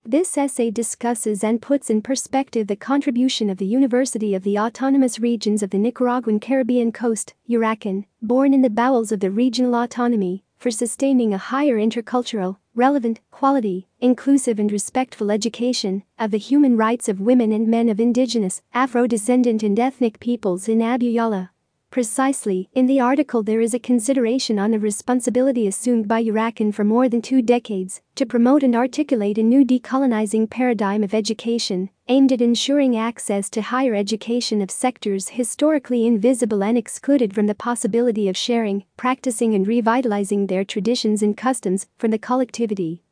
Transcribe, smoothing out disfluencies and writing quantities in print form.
This essay discusses and puts in perspective the contribution of the University of the Autonomous Regions of the Nicaraguan Caribbean Coast, URACN, born in the bowels of the regional autonomy, for sustaining a higher intercultural, relevant, quality, inclusive and respectful education of the human rights of women and men of indigenous, Afro-descendant and ethnic peoples in Abuyala. Precisely, in the article there is a consideration on the responsibility assumed by URACN for more than 2 decades to promote and articulate a new decolonizing paradigm of education, aimed at ensuring access to higher education of sectors historically invisible and excluded from the possibility of sharing, practicing and revitalizing their traditions and customs from the collectivity.